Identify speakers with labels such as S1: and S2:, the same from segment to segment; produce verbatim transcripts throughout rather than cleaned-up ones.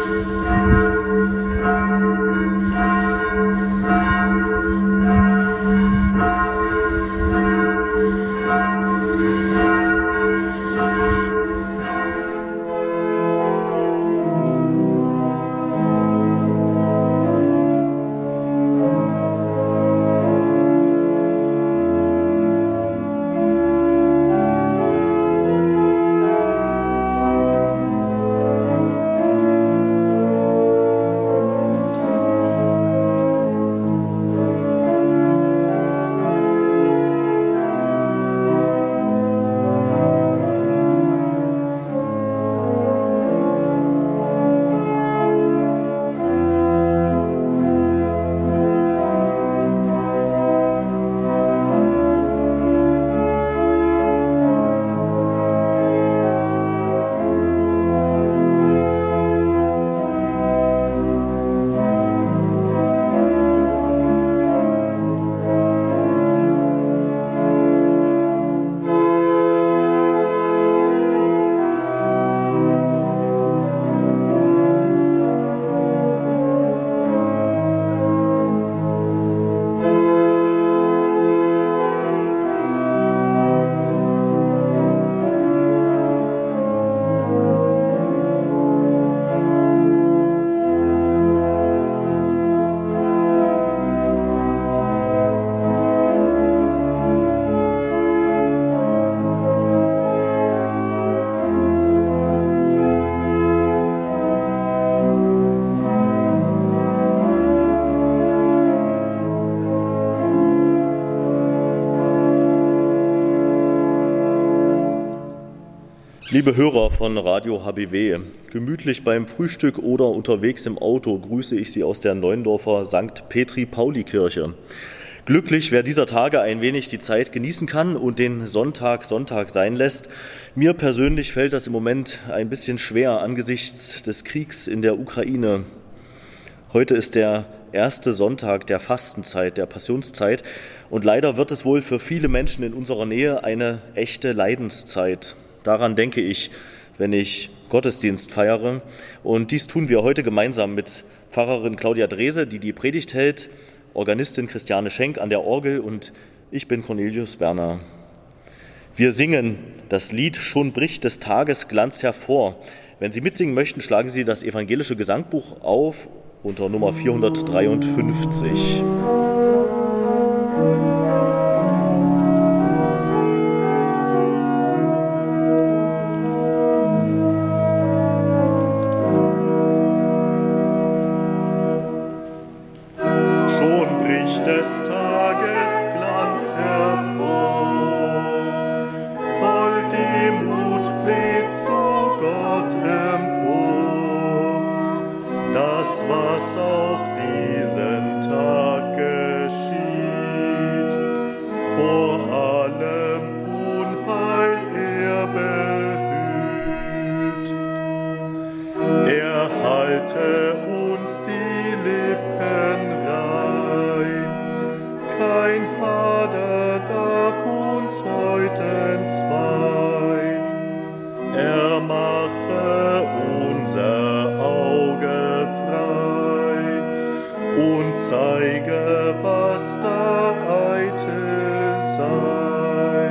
S1: Liebe Hörer von Radio H B W, gemütlich beim Frühstück oder unterwegs im Auto grüße ich Sie aus der Neuendorfer Sankt Petri-Pauli-Kirche. Glücklich, wer dieser Tage ein wenig die Zeit genießen kann und den Sonntag Sonntag sein lässt. Mir persönlich fällt das im Moment ein bisschen schwer angesichts des Kriegs in der Ukraine. Heute ist der erste Sonntag der Fastenzeit, der Passionszeit, und leider wird es wohl für viele Menschen in unserer Nähe eine echte Leidenszeit. Daran denke ich, wenn ich Gottesdienst feiere. Und dies tun wir heute gemeinsam mit Pfarrerin Claudia Drese, die die Predigt hält, Organistin Christiane Schenk an der Orgel und ich bin Cornelius Werner. Wir singen das Lied »Schon bricht des Tages Glanz hervor«. Wenn Sie mitsingen möchten, schlagen Sie das evangelische Gesangbuch auf unter Nummer vierhundertdreiundfünfzig.
S2: Des Tages Glanz hervor, voll Demut fleht zu Gott empor, das, was auch diesen Tag geschieht, vor allem Unheil er behüt. Er halte uns die Lippen rein, kein Hader darf uns heute entzweien. Er mache unser Auge frei und zeige, was da eitel sei.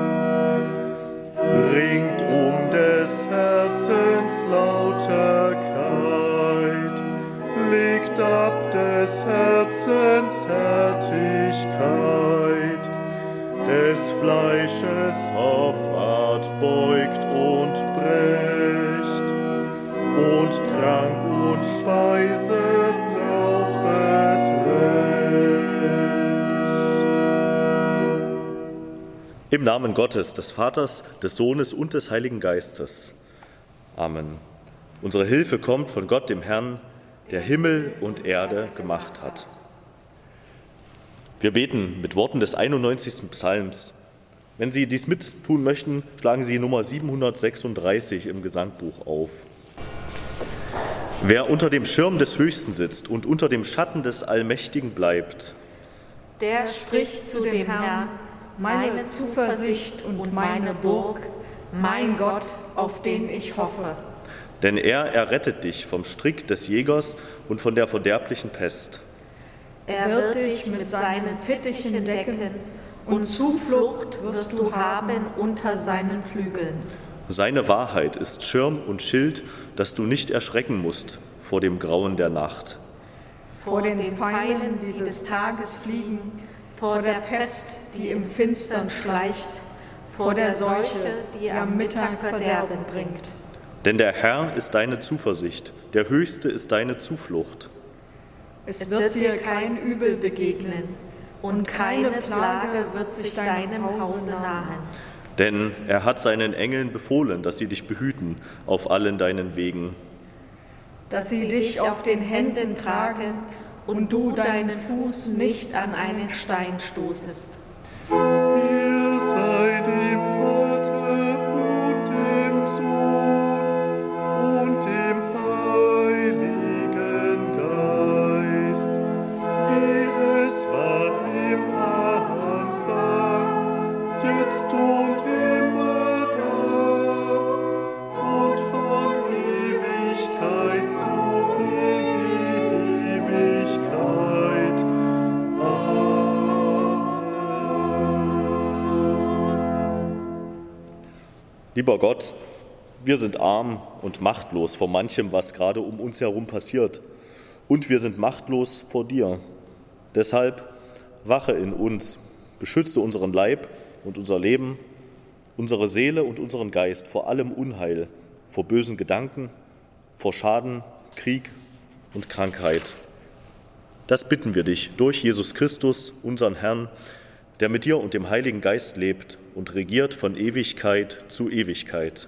S2: Bringt um des Herzens Lauterkeit, legt ab des Herzens Härtigkeit, des Fleisches Hoffart beugt und brecht, und Trank und Speise brauchet Recht.
S1: Im Namen Gottes, des Vaters, des Sohnes und des Heiligen Geistes. Amen. Unsere Hilfe kommt von Gott, dem Herrn, der Himmel und Erde gemacht hat. Wir beten mit Worten des einundneunzigsten Psalms. Wenn Sie dies mittun möchten, schlagen Sie Nummer siebenhundertsechsunddreißig im Gesangbuch auf. Wer unter dem Schirm des Höchsten sitzt und unter dem Schatten des Allmächtigen bleibt,
S3: der spricht zu dem Herrn, meine Zuversicht und meine Burg, mein Gott, auf den ich hoffe.
S1: Denn er errettet dich vom Strick des Jägers und von der verderblichen Pest.
S3: Er wird dich mit seinen Fittichen decken, und Zuflucht wirst du haben unter seinen Flügeln.
S1: Seine Wahrheit ist Schirm und Schild, dass du nicht erschrecken musst vor dem Grauen der Nacht.
S3: Vor den Pfeilen, die des Tages fliegen, vor der Pest, die im Finstern schleicht, vor der Seuche, die am Mittag Verderben bringt.
S1: Denn der Herr ist deine Zuversicht, der Höchste ist deine Zuflucht.
S3: Es wird dir kein Übel begegnen, und keine Plage wird sich deinem Hause nahen.
S1: Denn er hat seinen Engeln befohlen, dass sie dich behüten auf allen deinen Wegen.
S3: Dass sie dich auf den Händen tragen und du deinen Fuß nicht an einen Stein stoßest.
S2: Ihr seid dem Vater und dem Sohn und dem Heiligen Geist, wie es war im Anfang, jetzt und immer da und von Ewigkeit zu Ewigkeit.
S1: Lieber Gott, wir sind arm und machtlos vor manchem, was gerade um uns herum passiert. Und wir sind machtlos vor dir. Deshalb wache in uns, beschütze unseren Leib und unser Leben, unsere Seele und unseren Geist vor allem Unheil, vor bösen Gedanken, vor Schaden, Krieg und Krankheit. Das bitten wir dich durch Jesus Christus, unseren Herrn, der mit dir und dem Heiligen Geist lebt und regiert von Ewigkeit zu Ewigkeit.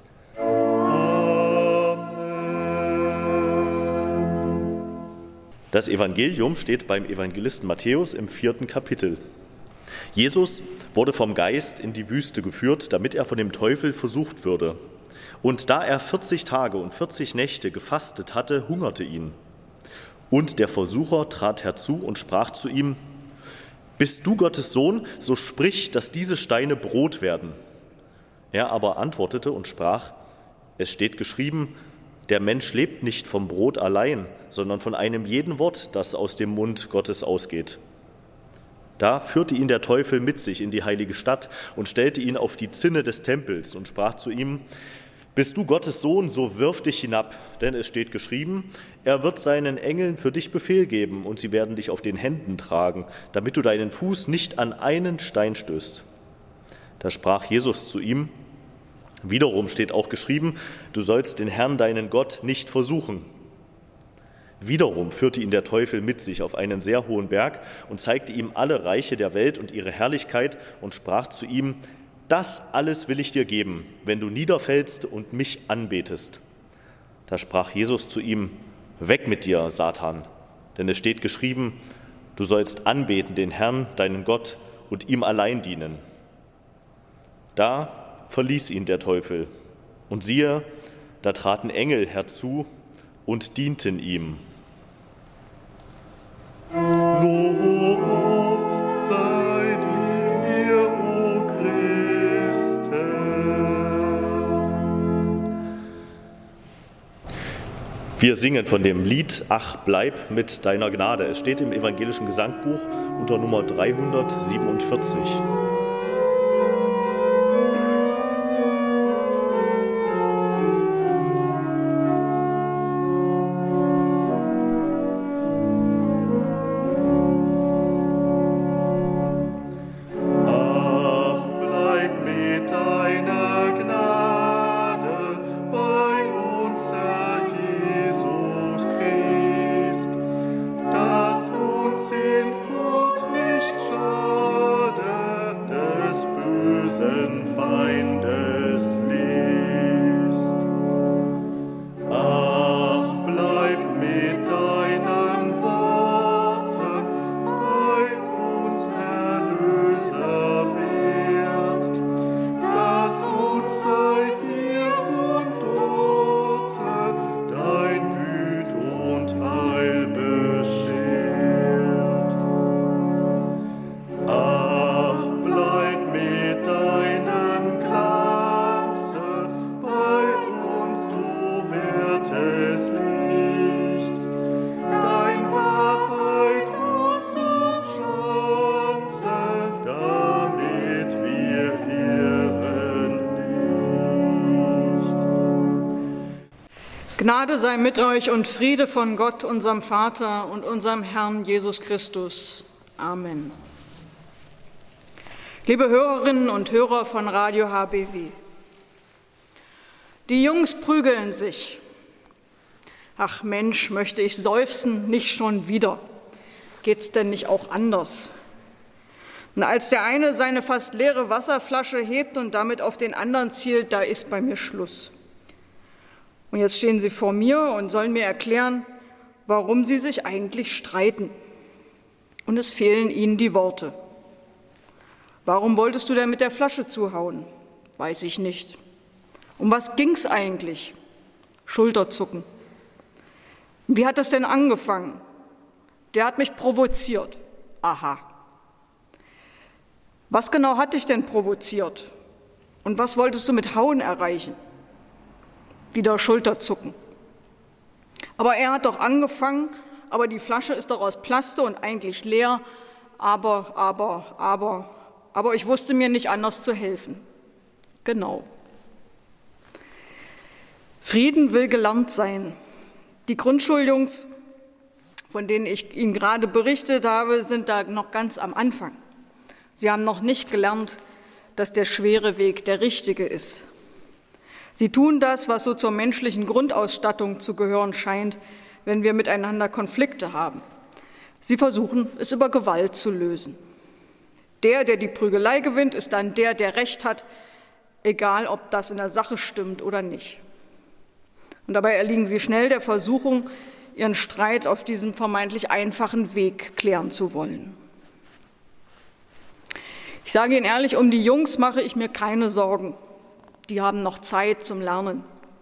S1: Das Evangelium steht beim Evangelisten Matthäus im vierten Kapitel. Jesus wurde vom Geist in die Wüste geführt, damit er von dem Teufel versucht würde. Und da er vierzig Tage und vierzig Nächte gefastet hatte, hungerte ihn. Und der Versucher trat herzu und sprach zu ihm: Bist du Gottes Sohn, so sprich, dass diese Steine Brot werden. Er aber antwortete und sprach: Es steht geschrieben, der Mensch lebt nicht vom Brot allein, sondern von einem jeden Wort, das aus dem Mund Gottes ausgeht. Da führte ihn der Teufel mit sich in die heilige Stadt und stellte ihn auf die Zinne des Tempels und sprach zu ihm: Bist du Gottes Sohn, so wirf dich hinab, denn es steht geschrieben, er wird seinen Engeln für dich Befehl geben und sie werden dich auf den Händen tragen, damit du deinen Fuß nicht an einen Stein stößt. Da sprach Jesus zu ihm: Wiederum steht auch geschrieben, du sollst den Herrn, deinen Gott, nicht versuchen. Wiederum führte ihn der Teufel mit sich auf einen sehr hohen Berg und zeigte ihm alle Reiche der Welt und ihre Herrlichkeit und sprach zu ihm: Das alles will ich dir geben, wenn du niederfällst und mich anbetest. Da sprach Jesus zu ihm: Weg mit dir, Satan, denn es steht geschrieben, du sollst anbeten den Herrn, deinen Gott, und ihm allein dienen. Da verließ ihn der Teufel, und siehe, da traten Engel herzu und dienten ihm.
S2: Lob sei dir, o Christe.
S1: Wir singen von dem Lied Ach, bleib mit deiner Gnade. Es steht im evangelischen Gesangbuch unter Nummer dreihundertsiebenundvierzig.
S2: Hinfort nicht schade,
S4: Gnade sei mit euch und Friede von Gott, unserem Vater und unserem Herrn Jesus Christus. Amen. Liebe Hörerinnen und Hörer von Radio H B W, die Jungs prügeln sich. Ach Mensch, möchte ich seufzen, nicht schon wieder. Geht's denn nicht auch anders? Und als der eine seine fast leere Wasserflasche hebt und damit auf den anderen zielt, da ist bei mir Schluss. Und jetzt stehen sie vor mir und sollen mir erklären, warum sie sich eigentlich streiten. Und es fehlen ihnen die Worte. Warum wolltest du denn mit der Flasche zuhauen? Weiß ich nicht. Um was ging's eigentlich? Schulterzucken. Wie hat das denn angefangen? Der hat mich provoziert. Aha. Was genau hat dich denn provoziert? Und was wolltest du mit Hauen erreichen? Wieder Schulterzucken. Aber er hat doch angefangen, aber die Flasche ist doch aus Plaste und eigentlich leer. Aber, aber, aber, aber ich wusste mir nicht anders zu helfen. Genau. Frieden will gelernt sein. Die Grundschuljungs, von denen ich Ihnen gerade berichtet habe, sind da noch ganz am Anfang. Sie haben noch nicht gelernt, dass der schwere Weg der richtige ist. Sie tun das, was so zur menschlichen Grundausstattung zu gehören scheint, wenn wir miteinander Konflikte haben. Sie versuchen, es über Gewalt zu lösen. Der, der die Prügelei gewinnt, ist dann der, der Recht hat, egal ob das in der Sache stimmt oder nicht. Und dabei erliegen sie schnell der Versuchung, ihren Streit auf diesem vermeintlich einfachen Weg klären zu wollen. Ich sage Ihnen ehrlich, um die Jungs mache ich mir keine Sorgen. Die haben noch Zeit zum Lernen.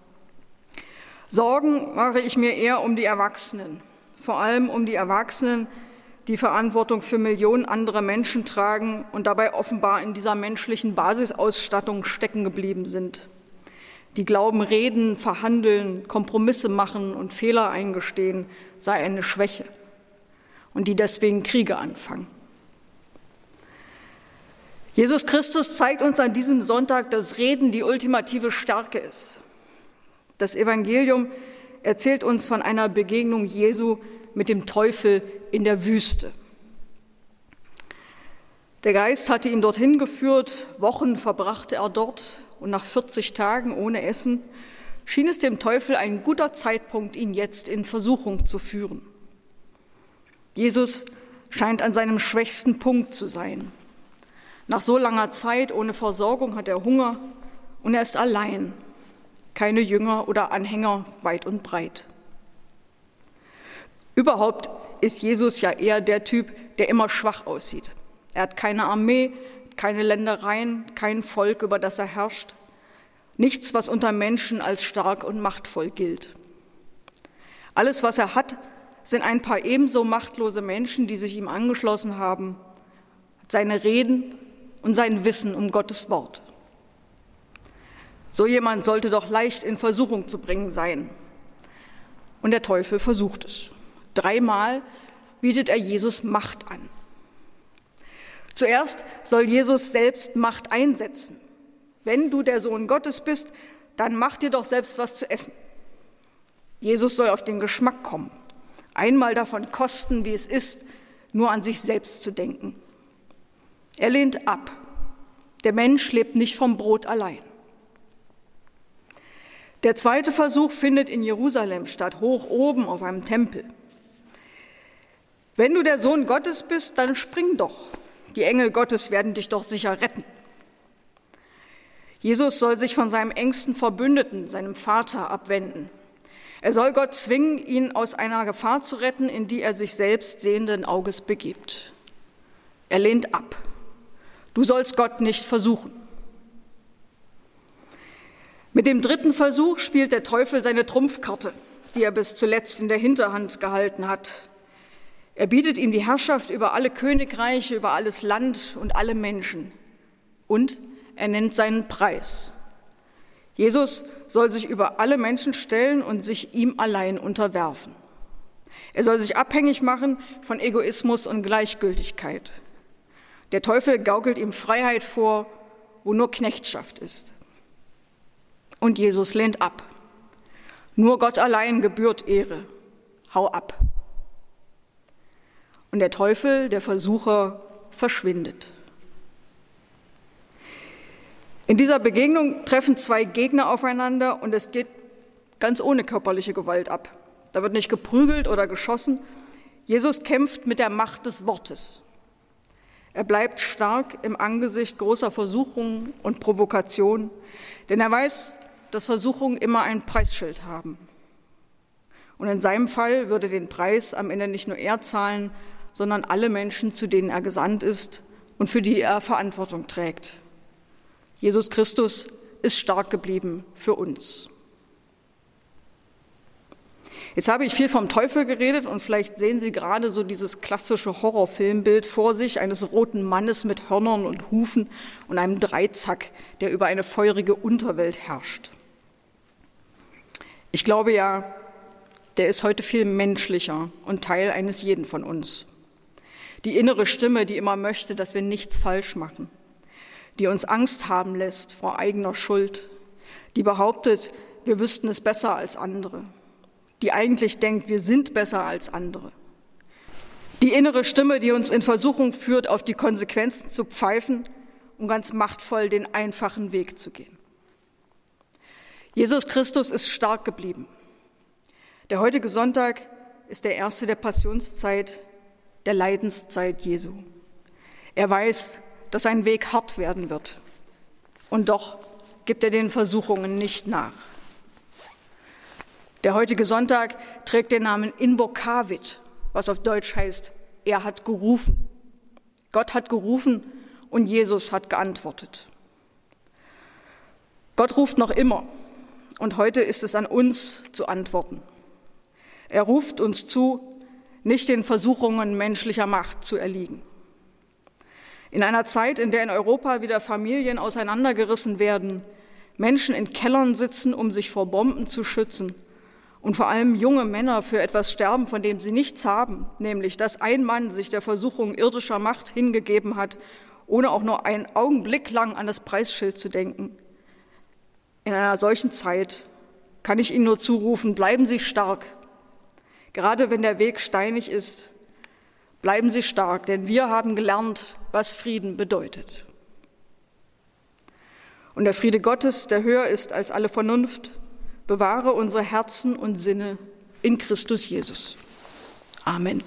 S4: Sorgen mache ich mir eher um die Erwachsenen, vor allem um die Erwachsenen, die Verantwortung für Millionen anderer Menschen tragen und dabei offenbar in dieser menschlichen Basisausstattung stecken geblieben sind. Die glauben, reden, verhandeln, Kompromisse machen und Fehler eingestehen sei eine Schwäche und die deswegen Kriege anfangen. Jesus Christus zeigt uns an diesem Sonntag, dass Reden die ultimative Stärke ist. Das Evangelium erzählt uns von einer Begegnung Jesu mit dem Teufel in der Wüste. Der Geist hatte ihn dorthin geführt, Wochen verbrachte er dort und nach vierzig Tagen ohne Essen schien es dem Teufel ein guter Zeitpunkt, ihn jetzt in Versuchung zu führen. Jesus scheint an seinem schwächsten Punkt zu sein. Nach so langer Zeit ohne Versorgung hat er Hunger und er ist allein, keine Jünger oder Anhänger weit und breit. Überhaupt ist Jesus ja eher der Typ, der immer schwach aussieht. Er hat keine Armee, keine Ländereien, kein Volk, über das er herrscht. Nichts, was unter Menschen als stark und machtvoll gilt. Alles, was er hat, sind ein paar ebenso machtlose Menschen, die sich ihm angeschlossen haben, seine Reden und sein Wissen um Gottes Wort. So jemand sollte doch leicht in Versuchung zu bringen sein. Und der Teufel versucht es. Dreimal bietet er Jesus Macht an. Zuerst soll Jesus selbst Macht einsetzen. Wenn du der Sohn Gottes bist, dann mach dir doch selbst was zu essen. Jesus soll auf den Geschmack kommen, einmal davon kosten, wie es ist, nur an sich selbst zu denken. Er lehnt ab. Der Mensch lebt nicht vom Brot allein. Der zweite Versuch findet in Jerusalem statt, hoch oben auf einem Tempel. Wenn du der Sohn Gottes bist, dann spring doch. Die Engel Gottes werden dich doch sicher retten. Jesus soll sich von seinem engsten Verbündeten, seinem Vater, abwenden. Er soll Gott zwingen, ihn aus einer Gefahr zu retten, in die er sich selbst sehenden Auges begibt. Er lehnt ab. Du sollst Gott nicht versuchen. Mit dem dritten Versuch spielt der Teufel seine Trumpfkarte, die er bis zuletzt in der Hinterhand gehalten hat. Er bietet ihm die Herrschaft über alle Königreiche, über alles Land und alle Menschen. Und er nennt seinen Preis. Jesus soll sich über alle Menschen stellen und sich ihm allein unterwerfen. Er soll sich abhängig machen von Egoismus und Gleichgültigkeit. Der Teufel gaukelt ihm Freiheit vor, wo nur Knechtschaft ist. Und Jesus lehnt ab. Nur Gott allein gebührt Ehre. Hau ab. Und der Teufel, der Versucher, verschwindet. In dieser Begegnung treffen zwei Gegner aufeinander und es geht ganz ohne körperliche Gewalt ab. Da wird nicht geprügelt oder geschossen. Jesus kämpft mit der Macht des Wortes. Er bleibt stark im Angesicht großer Versuchungen und Provokationen, denn er weiß, dass Versuchungen immer ein Preisschild haben. Und in seinem Fall würde den Preis am Ende nicht nur er zahlen, sondern alle Menschen, zu denen er gesandt ist und für die er Verantwortung trägt. Jesus Christus ist stark geblieben für uns. Jetzt habe ich viel vom Teufel geredet und vielleicht sehen Sie gerade so dieses klassische Horrorfilmbild vor sich, eines roten Mannes mit Hörnern und Hufen und einem Dreizack, der über eine feurige Unterwelt herrscht. Ich glaube ja, der ist heute viel menschlicher und Teil eines jeden von uns. Die innere Stimme, die immer möchte, dass wir nichts falsch machen, die uns Angst haben lässt vor eigener Schuld, die behauptet, wir wüssten es besser als andere, die eigentlich denkt, wir sind besser als andere. Die innere Stimme, die uns in Versuchung führt, auf die Konsequenzen zu pfeifen und ganz machtvoll den einfachen Weg zu gehen. Jesus Christus ist stark geblieben. Der heutige Sonntag ist der erste der Passionszeit, der Leidenszeit Jesu. Er weiß, dass sein Weg hart werden wird. Und doch gibt er den Versuchungen nicht nach. Der heutige Sonntag trägt den Namen Invocavit, was auf Deutsch heißt, er hat gerufen. Gott hat gerufen und Jesus hat geantwortet. Gott ruft noch immer und heute ist es an uns zu antworten. Er ruft uns zu, nicht den Versuchungen menschlicher Macht zu erliegen. In einer Zeit, in der in Europa wieder Familien auseinandergerissen werden, Menschen in Kellern sitzen, um sich vor Bomben zu schützen, und vor allem junge Männer für etwas sterben, von dem sie nichts haben, nämlich dass ein Mann sich der Versuchung irdischer Macht hingegeben hat, ohne auch nur einen Augenblick lang an das Preisschild zu denken. In einer solchen Zeit kann ich Ihnen nur zurufen, bleiben Sie stark. Gerade wenn der Weg steinig ist, bleiben Sie stark, denn wir haben gelernt, was Frieden bedeutet. Und der Friede Gottes, der höher ist als alle Vernunft, bewahre unsere Herzen und Sinne in Christus Jesus. Amen.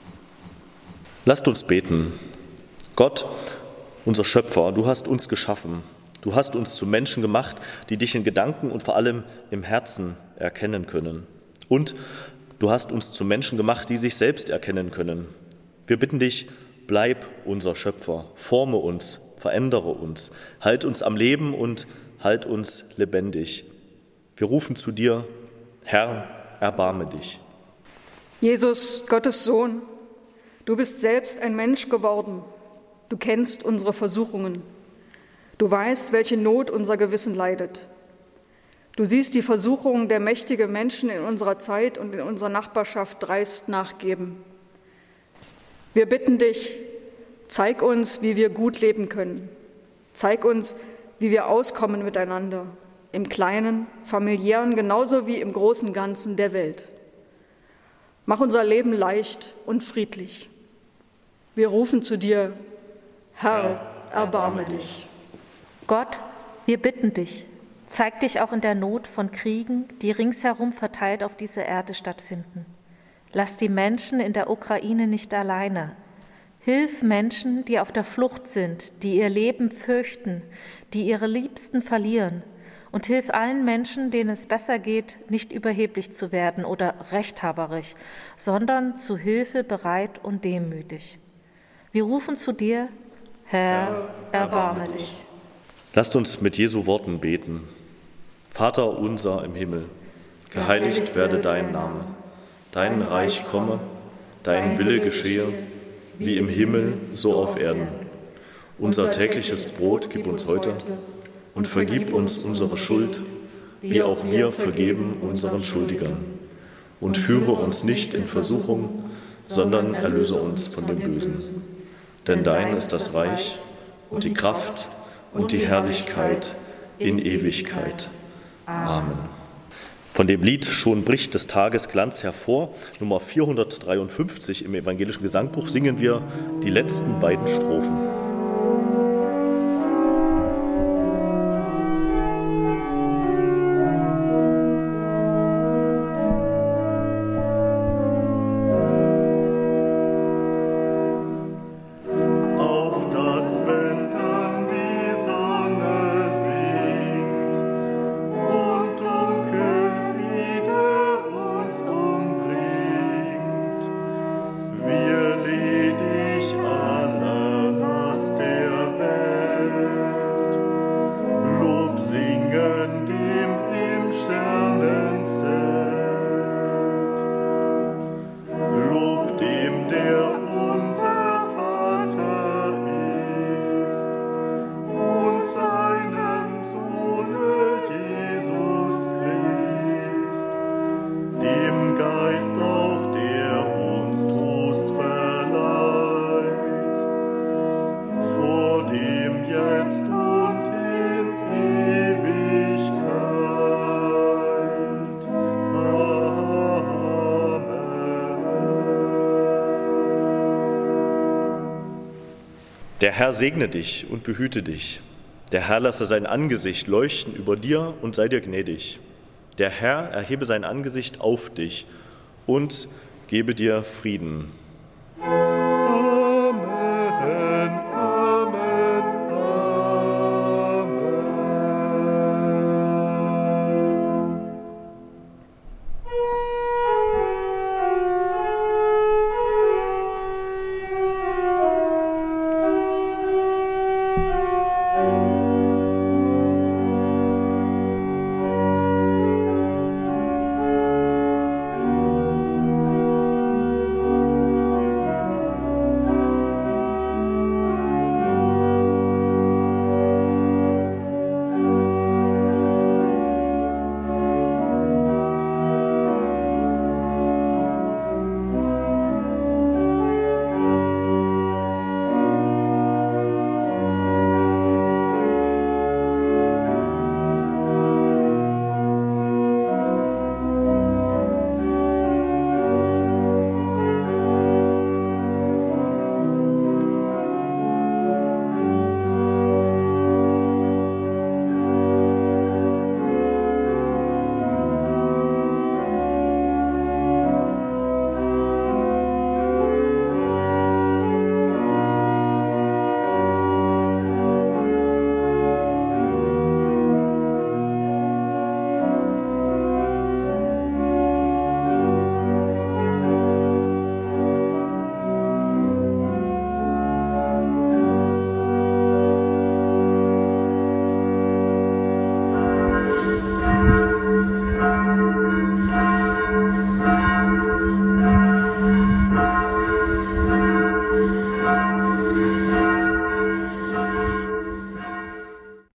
S1: Lasst uns beten. Gott, unser Schöpfer, du hast uns geschaffen. Du hast uns zu Menschen gemacht, die dich in Gedanken und vor allem im Herzen erkennen können. Und du hast uns zu Menschen gemacht, die sich selbst erkennen können. Wir bitten dich, bleib unser Schöpfer, forme uns, verändere uns, halt uns am Leben und halt uns lebendig. Wir rufen zu dir, Herr, erbarme dich.
S4: Jesus, Gottes Sohn, du bist selbst ein Mensch geworden. Du kennst unsere Versuchungen. Du weißt, welche Not unser Gewissen leidet. Du siehst die Versuchungen der mächtigen Menschen in unserer Zeit und in unserer Nachbarschaft dreist nachgeben. Wir bitten dich, zeig uns, wie wir gut leben können. Zeig uns, wie wir auskommen miteinander, im Kleinen, familiären, genauso wie im großen Ganzen der Welt. Mach unser Leben leicht und friedlich. Wir rufen zu dir, Herr, erbarme dich.
S5: Gott, wir bitten dich, zeig dich auch in der Not von Kriegen, die ringsherum verteilt auf dieser Erde stattfinden. Lass die Menschen in der Ukraine nicht alleine. Hilf Menschen, die auf der Flucht sind, die ihr Leben fürchten, die ihre Liebsten verlieren. Und hilf allen Menschen, denen es besser geht, nicht überheblich zu werden oder rechthaberisch, sondern zu Hilfe bereit und demütig. Wir rufen zu dir, Herr, erbarme dich.
S1: Lasst uns mit Jesu Worten beten. Vater unser im Himmel, geheiligt werde dein Name. Dein Reich komme, dein Wille geschehe, wie im Himmel, so auf Erden. Unser tägliches Brot gib uns heute und vergib uns unsere Schuld, wie auch wir vergeben unseren Schuldigern. Und führe uns nicht in Versuchung, sondern erlöse uns von dem Bösen. Denn dein ist das Reich und die Kraft und die Herrlichkeit in Ewigkeit. Amen. Von dem Lied Schon bricht des Tages Glanz hervor, Nummer vierhundertdreiundfünfzig im Evangelischen Gesangbuch, singen wir die letzten beiden Strophen. Der Herr segne dich und behüte dich. Der Herr lasse sein Angesicht leuchten über dir und sei dir gnädig. Der Herr erhebe sein Angesicht auf dich und gebe dir Frieden.